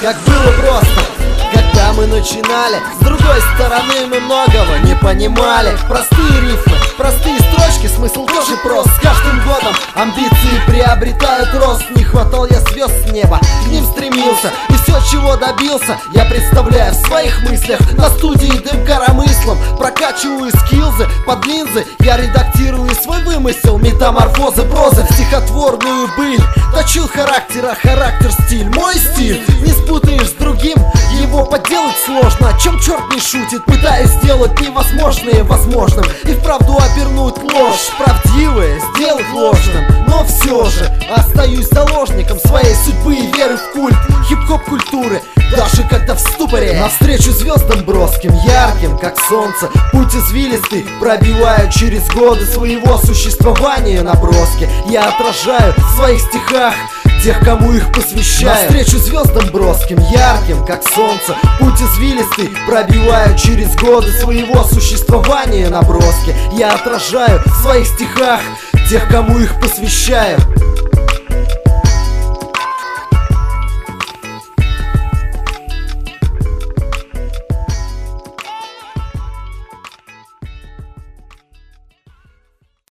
как было просто, когда мы начинали. С другой стороны, мы многого не понимали. Простые рифмы, простые строчки, смысл тоже прост. С каждым годом амбиции приобретают рост. Не хватал я звезд с неба, к ним стремился, и все, чего добился, я представляю в своих мыслях. На студии дым коромыслом прокачиваю скиллзы под линзы. Я редактирую свой вымысел, метаморфозы прозы в стихотворную быль. Точил характер, а характер стиль, мой стиль не спутаешь с другим, его подделать сложно. О чем черт не шутит, пытаясь сделать невозможное возможным, и вправду обернуть ложь правдивое, сделать ложным. Но все же остаюсь заложником своей судьбы и веры в культ хип-хоп культуры, даже когда в ступоре. Навстречу звездам броским, ярким, как солнце, путь извилистый пробиваю через годы своего существования наброски. Я отражаю в своих стихах тех, кому их посвящаю. Навстречу звездам броским, ярким, как солнце, путь извилистый пробиваю через годы своего существования наброски. Я отражаю в своих стихах тех, кому их посвящаю.